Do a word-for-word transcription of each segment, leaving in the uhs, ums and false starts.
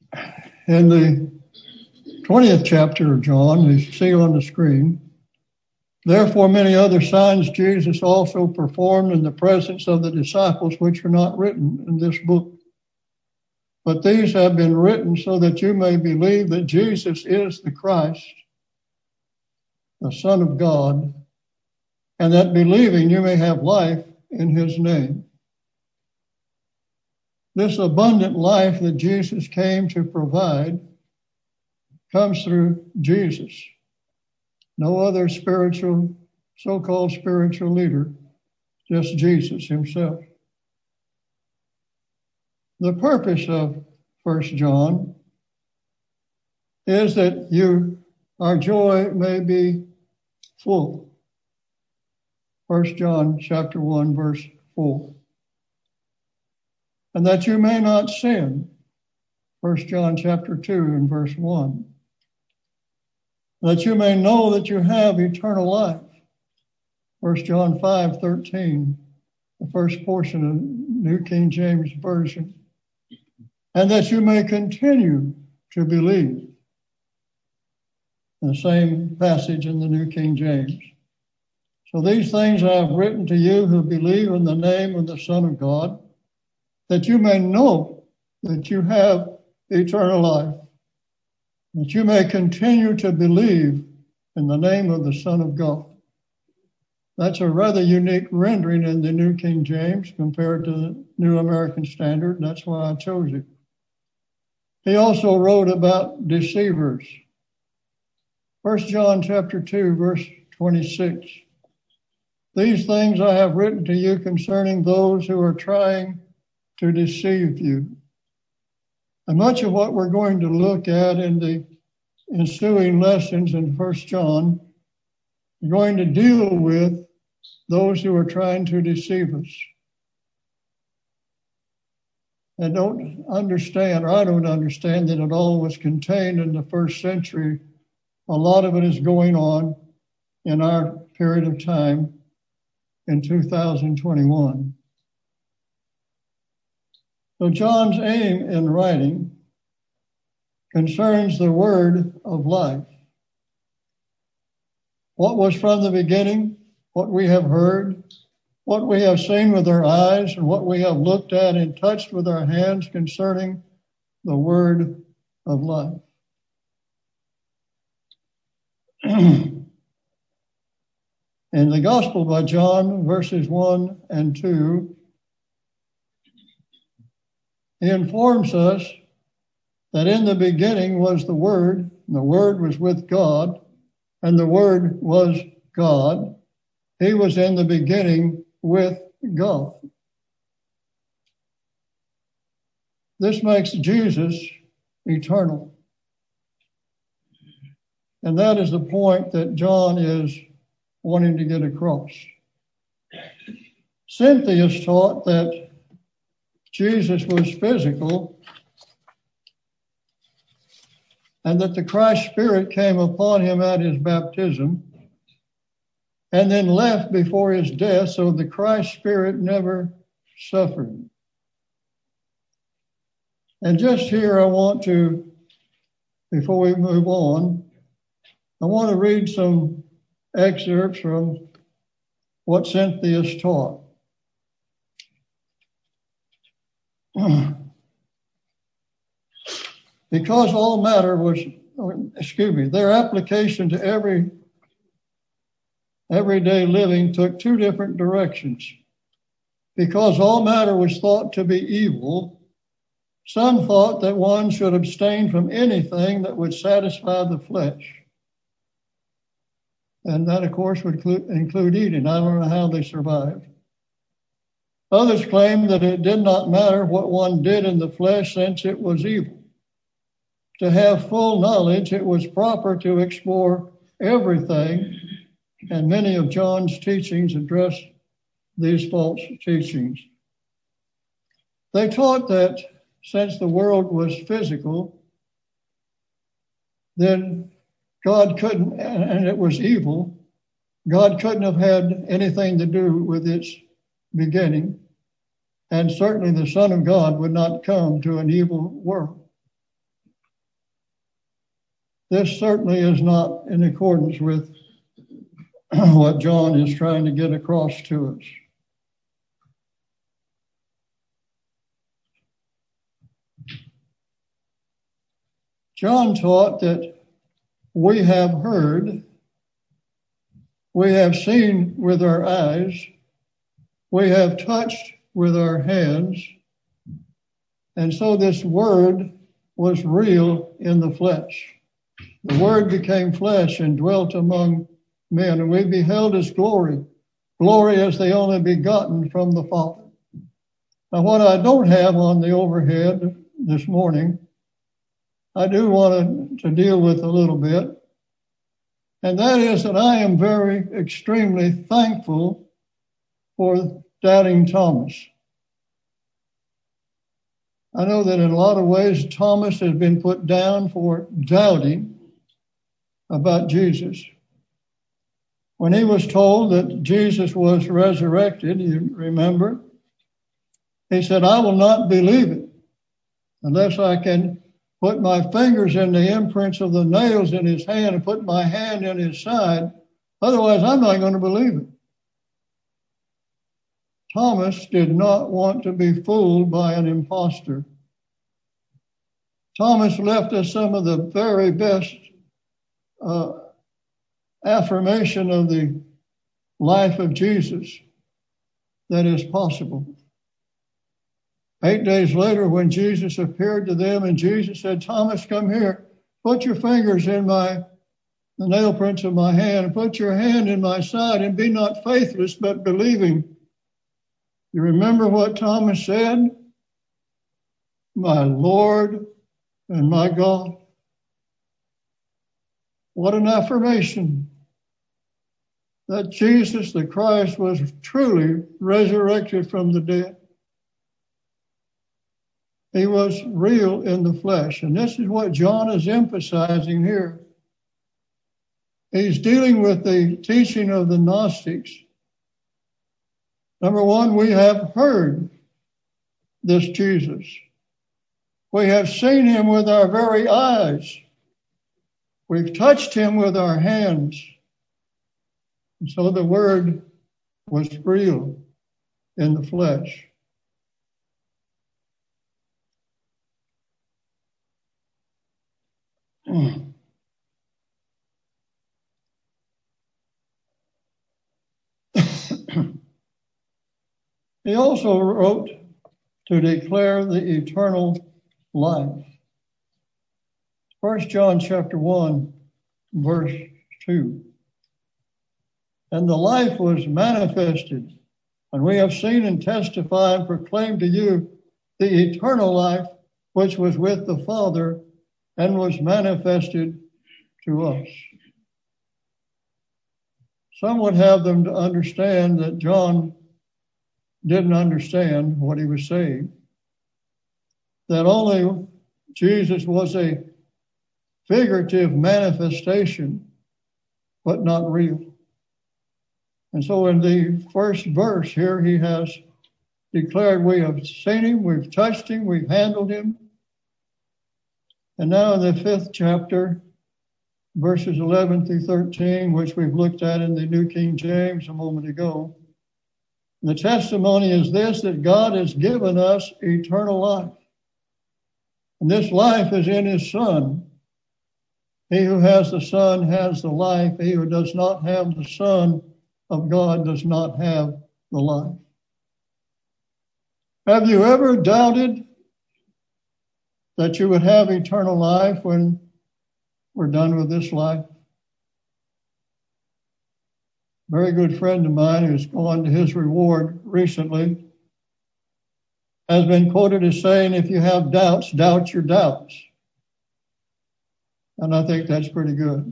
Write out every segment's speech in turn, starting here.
in the twentieth chapter of John, you see on the screen, therefore many other signs Jesus also performed in the presence of the disciples, which are not written in this book. But these have been written so that you may believe that Jesus is the Christ, the Son of God, and that believing you may have life in his name. This abundant life that Jesus came to provide comes through Jesus. No other spiritual, so-called spiritual leader, just Jesus himself. The purpose of First John is that you, our joy may be full. First John chapter one, verse four. And that you may not sin. First John chapter two and verse one. That you may know that you have eternal life. First John five thirteen, the first portion of New King James Version. And that you may continue to believe. The same passage in the New King James. So these things I have written to you who believe in the name of the Son of God, that you may know that you have eternal life, that you may continue to believe in the name of the Son of God. That's a rather unique rendering in the New King James compared to the New American Standard. That's why I chose it. He also wrote about deceivers. First John chapter two, verse twenty-six. These things I have written to you concerning those who are trying to deceive you. And much of what we're going to look at in the ensuing lessons in First John are going to deal with those who are trying to deceive us. And don't understand, or I don't understand that it all was contained in the first century. A lot of it is going on in our period of time in two thousand twenty-one. So John's aim in writing concerns the word of life. What was from the beginning, what we have heard, what we have seen with our eyes, and what we have looked at and touched with our hands concerning the word of life. In the Gospel by John, verses one and two, he informs us that in the beginning was the Word, and the Word was with God, and the Word was God. He was in the beginning with God. This makes Jesus eternal. And that is the point that John is wanting to get across. Cynthius taught that Jesus was physical and that the Christ Spirit came upon him at his baptism and then left before his death, so the Christ Spirit never suffered. And just here I want to, before we move on, I want to read some excerpts from what Cynthius taught. Because all matter was, excuse me, their application to every everyday living took two different directions. Because all matter was thought to be evil, some thought that one should abstain from anything that would satisfy the flesh. And that, of course, would include eating. I don't know how they survived. Others claimed that it did not matter what one did in the flesh since it was evil. To have full knowledge, it was proper to explore everything, and many of John's teachings address these false teachings. They taught that since the world was physical, then God couldn't, and it was evil, God couldn't have had anything to do with its beginning, and certainly the Son of God would not come to an evil world. this certainly is not in accordance with what John is trying to get across to us. John taught that we have heard, we have seen with our eyes, we have touched with our hands, and so this word was real in the flesh. The word became flesh and dwelt among men, and we beheld his glory, glory as the only begotten from the Father. Now, what I don't have on the overhead this morning, I do want to, to deal with a little bit, and that is that I am very extremely thankful for doubting Thomas. I know that in a lot of ways Thomas has been put down for doubting about Jesus. When he was told that Jesus was resurrected, you remember, he said, I will not believe it unless I can put my fingers in the imprints of the nails in his hand and put my hand in his side. Otherwise, I'm not going to believe it. Thomas did not want to be fooled by an impostor. Thomas left us some of the very best uh, affirmation of the life of Jesus that is possible. Eight days later, when Jesus appeared to them and Jesus said, Thomas, come here, put your fingers in my the nail prints of my hand, and put your hand in my side, and be not faithless, but believing. You remember what Thomas said? My Lord and my God. What an affirmation that Jesus the Christ was truly resurrected from the dead. He was real in the flesh. And this is what John is emphasizing here. He's dealing with the teaching of the Gnostics. Number one, we have heard this Jesus. We have seen him with our very eyes. We've touched him with our hands. And so the word was real in the flesh. He also wrote to declare the eternal life. First John chapter one, verse two. And the life was manifested, and we have seen and testified and proclaimed to you the eternal life which was with the Father and was manifested to us. Some would have them to understand that John didn't understand what he was saying, that only Jesus was a figurative manifestation, but not real. And so in the first verse here, he has declared we have seen him, we've touched him, we've handled him. And now in the fifth chapter, verses eleven through thirteen, which we've looked at in the New King James a moment ago, the testimony is this, that God has given us eternal life. And this life is in his Son. He who has the Son has the life. He who does not have the Son of God does not have the life. Have you ever doubted that you would have eternal life when we're done with this life? A very good friend of mine who's gone to his reward recently has been quoted as saying, if you have doubts, doubt your doubts. And I think that's pretty good.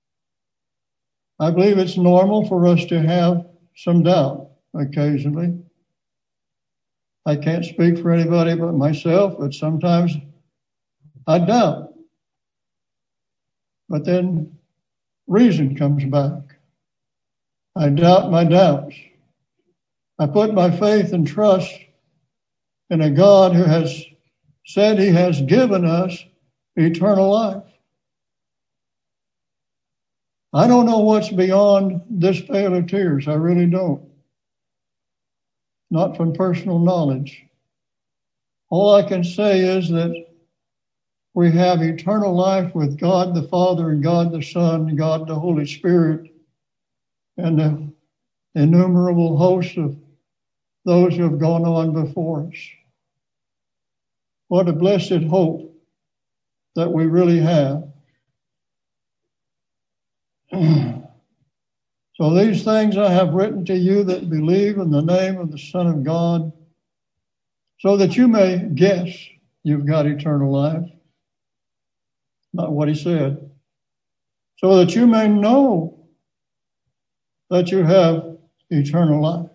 I believe it's normal for us to have some doubt occasionally. I can't speak for anybody but myself, but sometimes I doubt. But then reason comes back. I doubt my doubts. I put my faith and trust in a God who has said he has given us eternal life. I don't know what's beyond this vale of tears. I really don't. Not from personal knowledge. All I can say is that we have eternal life with God the Father and God the Son and God the Holy Spirit and the innumerable hosts of those who have gone on before us. What a blessed hope that we really have. So these things I have written to you that believe in the name of the Son of God, so that you may guess you've got eternal life. Not what he said. So that you may know that you have eternal life.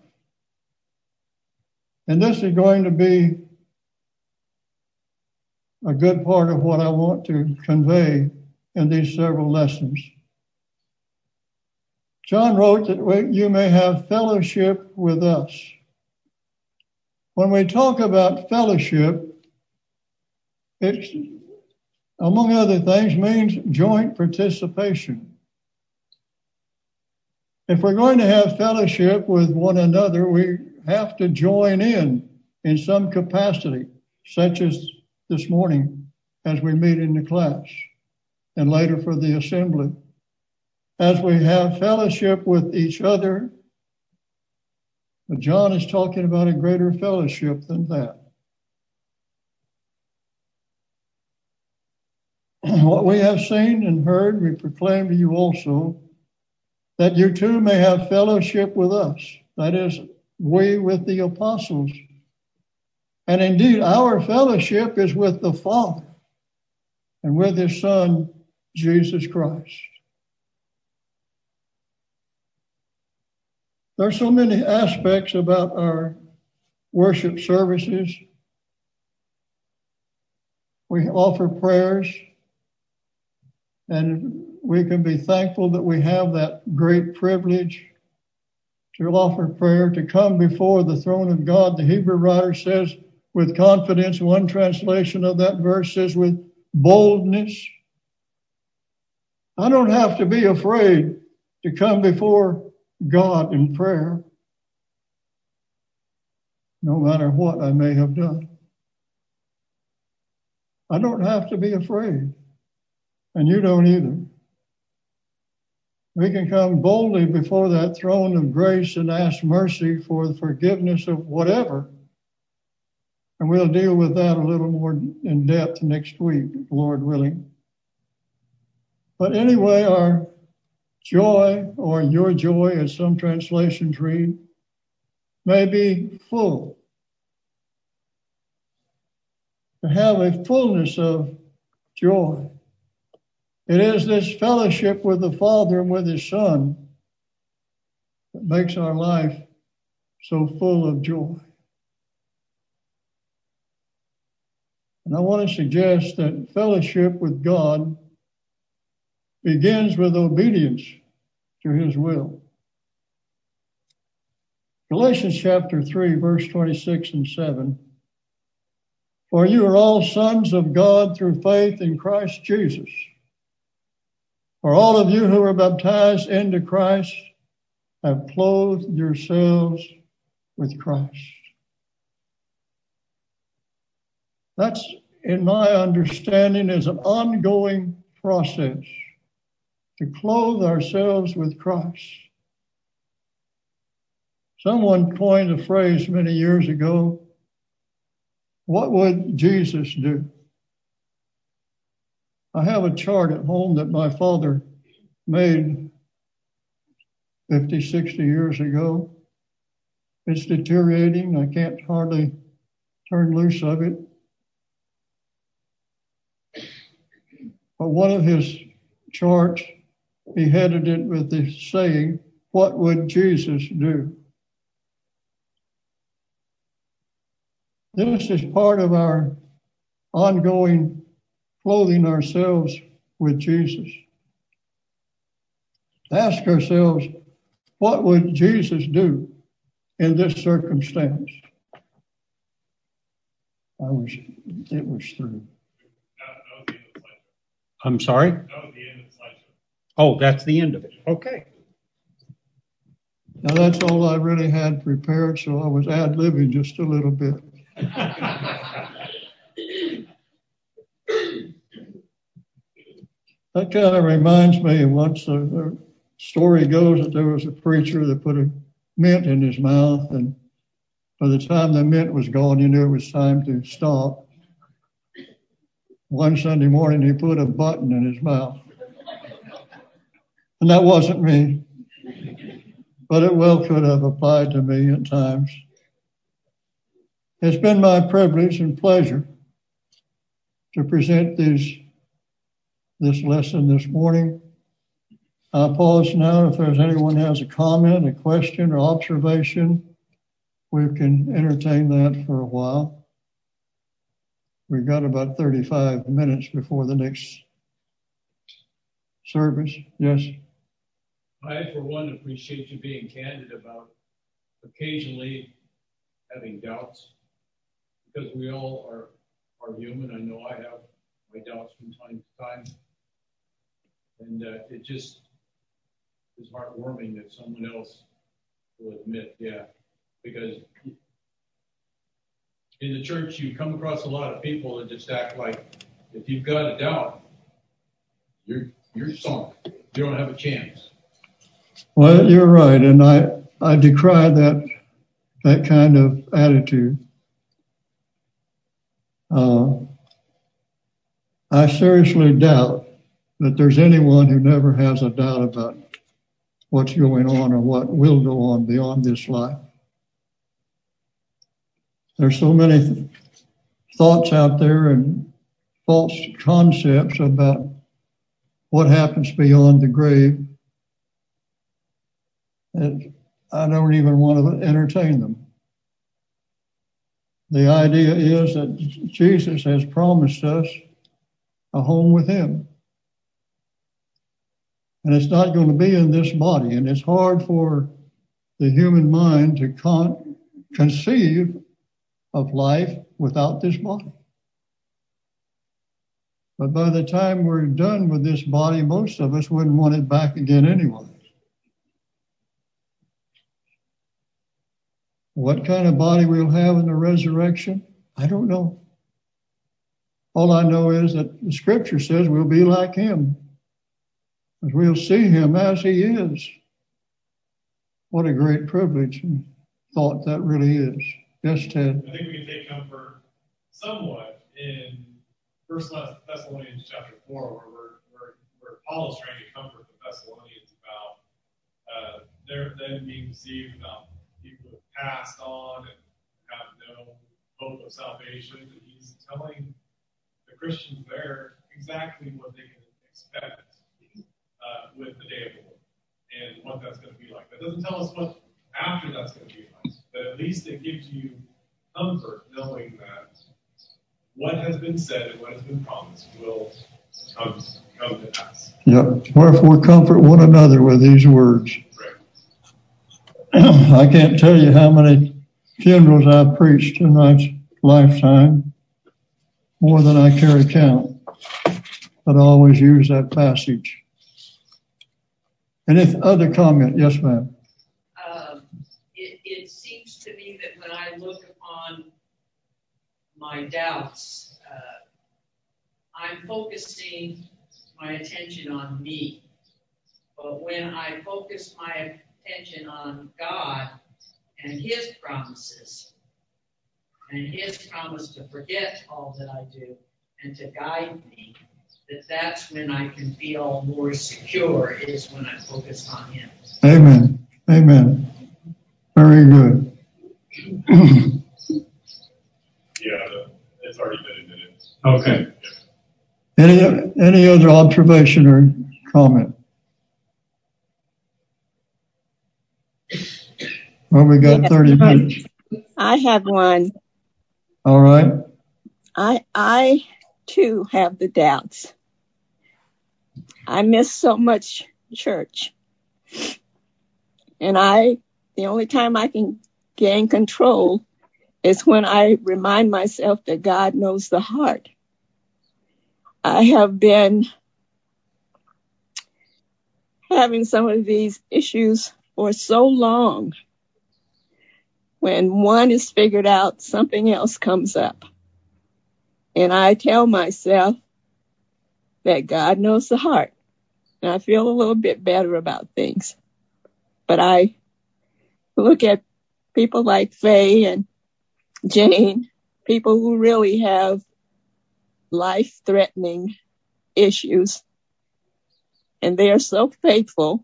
And this is going to be a good part of what I want to convey in these several lessons. John wrote that you may have fellowship with us. When we talk about fellowship, it, among other things, means joint participation. If we're going to have fellowship with one another, we have to join in in some capacity, such as this morning as we meet in the class and later for the assembly. As we have fellowship with each other, but John is talking about a greater fellowship than that. What we have seen and heard, we proclaim to you also, that you too may have fellowship with us. That is, we with the apostles. And indeed, our fellowship is with the Father and with his Son, Jesus Christ. There are so many aspects about our worship services. We offer prayers, and we can be thankful that we have that great privilege to offer prayer, to come before the throne of God. The Hebrew writer says with confidence, one translation of that verse says with boldness. I don't have to be afraid to come before God in prayer, no matter what I may have done. I don't have to be afraid, and you don't either. We can come boldly before that throne of grace and ask mercy for the forgiveness of whatever, and we'll deal with that a little more in depth next week, Lord willing. But anyway, our joy, or your joy, as some translations read, may be full. To have a fullness of joy. It is this fellowship with the Father and with his Son that makes our life so full of joy. And I want to suggest that fellowship with God begins with obedience to his will. Galatians chapter three, verse twenty-six and seven. For you are all sons of God through faith in Christ Jesus. For all of you who are baptized into Christ have clothed yourselves with Christ. That's, in my understanding, is an ongoing process. To clothe ourselves with Christ. Someone coined a phrase many years ago, what would Jesus do? I have a chart at home that my father made fifty, sixty years ago. It's deteriorating. I can't hardly turn loose of it. But one of his charts, he headed it with the saying, what would Jesus do? This is part of our ongoing clothing ourselves with Jesus. Ask ourselves, what would Jesus do in this circumstance? I was, it was through. I'm sorry? Oh, that's the end of it. Okay. Now, that's all I really had prepared, so I was ad-libbing just a little bit. That kind of reminds me of once the, the story goes that there was a preacher that put a mint in his mouth, and by the time the mint was gone, you knew it was time to stop. One Sunday morning, he put a button in his mouth. And that wasn't me, but it well could have applied to me at times. It's been my privilege and pleasure to present these, this lesson this morning. I'll pause now. If there's anyone who has a comment, a question, or observation, we can entertain that for a while. We've got about thirty-five minutes before the next service. Yes? I, for one, appreciate you being candid about occasionally having doubts, because we all are, are human. I know I have my doubts from time to time. And uh, it just is heartwarming that someone else will admit, yeah, because in the church, you come across a lot of people that just act like if you've got a doubt, you're, you're sunk. You don't have a chance. Well, you're right, and I, I decry that that kind of attitude. Uh, I seriously doubt that there's anyone who never has a doubt about what's going on or what will go on beyond this life. There's so many th- thoughts out there and false concepts about what happens beyond the grave. And I don't even want to entertain them. The idea is that Jesus has promised us a home with him. And it's not going to be in this body. And it's hard for the human mind to con- conceive of life without this body. But by the time we're done with this body, most of us wouldn't want it back again anyway. What kind of body we'll have in the resurrection, I don't know. All I know is that the scripture says we'll be like him, because we'll see him as he is. What a great privilege and thought that really is. Yes, Ted? I think we can take comfort somewhat in First Thessalonians chapter four, where, we're, where, where Paul is trying to comfort the Thessalonians about uh, their them being deceived about people who have passed on and have no hope of salvation. And he's telling the Christians there exactly what they can expect uh, with the day of the Lord and what that's going to be like. That doesn't tell us what after that's going to be like, but at least it gives you comfort knowing that what has been said and what has been promised will come, come to pass. Yep. Wherefore comfort one another with these words. Right. I can't tell you how many funerals I've preached in my lifetime, more than I care to count, but I always use that passage. Any other comment? Yes, ma'am. Um, it, it seems to me that when I look upon my doubts, uh, I'm focusing my attention on me. But when I focus my attention on God and his promises, and his promise to forget all that I do and to guide me, that that's when I can feel more secure, is when I focus on him. Amen. Amen. Very good. Yeah, it's already been admitted. Okay. Yeah. Any any other observation or comment? Well, we got yes, thirty minutes. I have one. All right. I I too have the doubts. I miss so much church. And I, the only time I can gain control is when I remind myself that God knows the heart. I have been having some of these issues for so long. When one is figured out, something else comes up. And I tell myself that God knows the heart. And I feel a little bit better about things. But I look at people like Faye and Jane, people who really have life-threatening issues. And they are so faithful.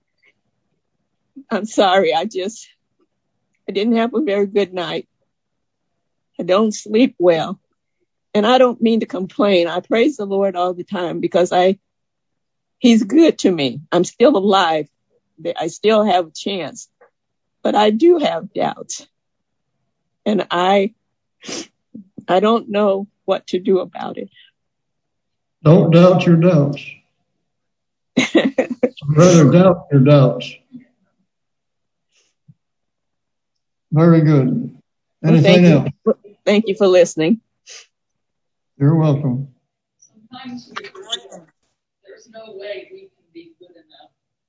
I'm sorry, I just, I didn't have a very good night. I don't sleep well. And I don't mean to complain. I praise the Lord all the time because I, He's good to me. I'm still alive. I still have a chance. But I do have doubts. And I, I don't know what to do about it. Don't doubt your doubts. Rather doubt your doubts. Very good. Anything well, else? You. Thank you for listening. You're welcome. Sometimes we pretend there's no way we can be good enough.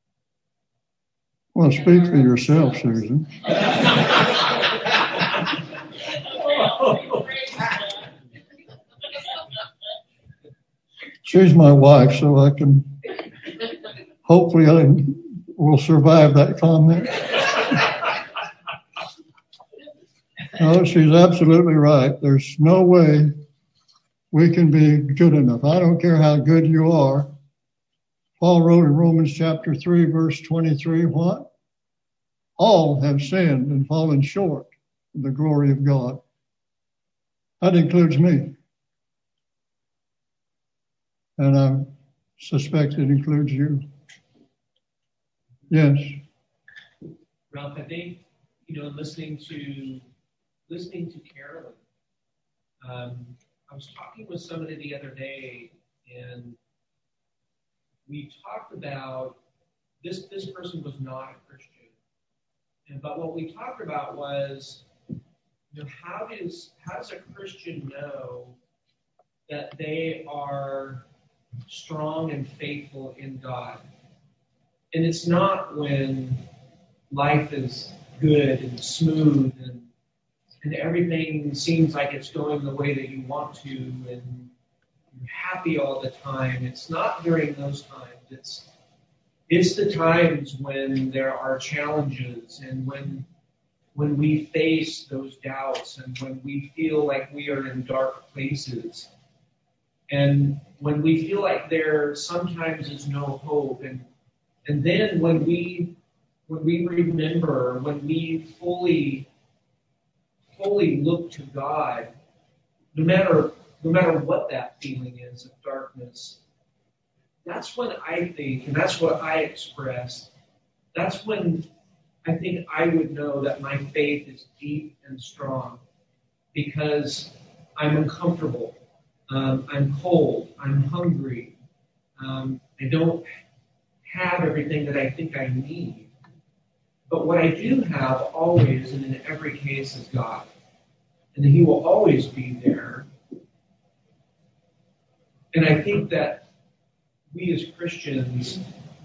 Well, speak for yourself, Susan. She's my wife, so I can, hopefully I will survive that comment. No, she's absolutely right. There's no way we can be good enough. I don't care how good you are. Paul wrote in Romans chapter three, verse twenty-three, what? All have sinned and fallen short of the glory of God. That includes me. And I suspect it includes you. Yes. Ralph, I think, you know, listening to listening to Carolyn, um, I was talking with somebody the other day, and we talked about this. This person was not a Christian, and but what we talked about was, you know, how does how does a Christian know that they are strong and faithful in God? And it's not when life is good and smooth and and everything seems like it's going the way that you want to and you're happy all the time. It's not during those times. It's it's the times when there are challenges and when when we face those doubts and when we feel like we are in dark places. And when we feel like there sometimes is no hope, and and then when we when we remember, when we fully fully look to God, no matter no matter what that feeling is of darkness, that's when I think, and that's what I express, that's when I think I would know that my faith is deep and strong, because I'm uncomfortable. Um, I'm cold. I'm hungry. Um, I don't have everything that I think I need. But what I do have always and in every case is God. And He will always be there. And I think that we as Christians,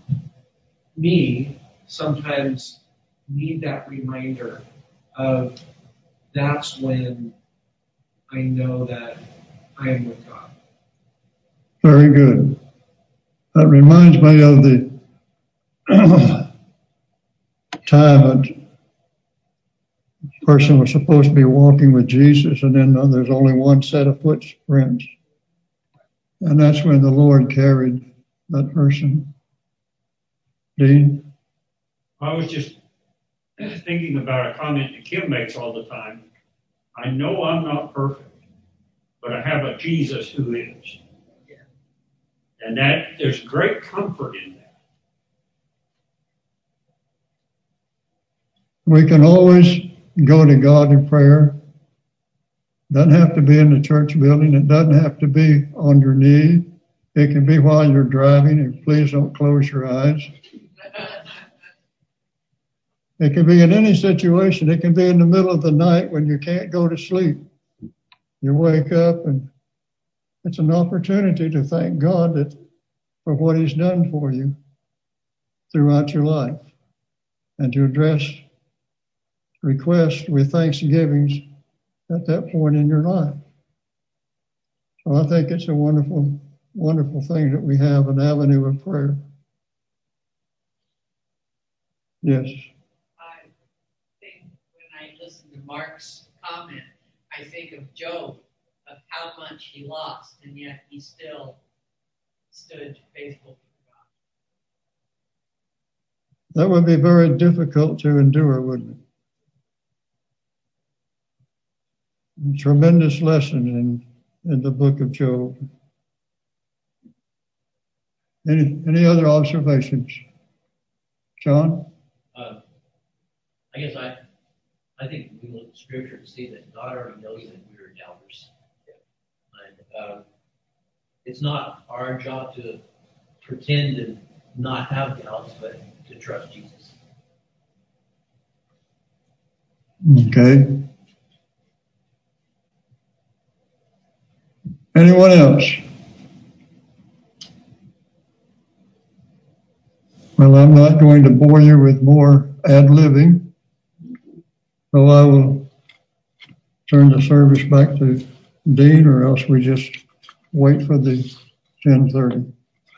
me, sometimes need that reminder of that's when I know that I am with God. Very good. That reminds me of the time a person was supposed to be walking with Jesus, and then there's only one set of footprints. And that's when the Lord carried that person. Dean? I was just thinking about a comment that Kim makes all the time. I know I'm not perfect, but I have a Jesus who is. And that there's great comfort in that. We can always go to God in prayer. Doesn't have to be in the church building. It doesn't have to be on your knee. It can be while you're driving, and please don't close your eyes. It can be in any situation. It can be in the middle of the night when you can't go to sleep. You wake up, and it's an opportunity to thank God that for what He's done for you. throughout your life, and to address requests with thanksgivings at that point in your life. So I think it's a wonderful, wonderful thing that we have an avenue of prayer. Yes. I think when I listen to Mark's comment, I think of Job, of how much he lost, and yet he still stood faithful to God. That would be very difficult to endure, wouldn't it? A tremendous lesson in, in the book of Job. Any any other observations? John? Uh, I guess I I think we look at Scripture and see that God already knows that we are doubters. And uh, it's not our job to pretend and not have doubts, but to trust Jesus. Okay. Anyone else? Well, I'm not going to bore you with more ad-libbing, so I will turn the service back to Dean, or else we just wait for the ten thirty.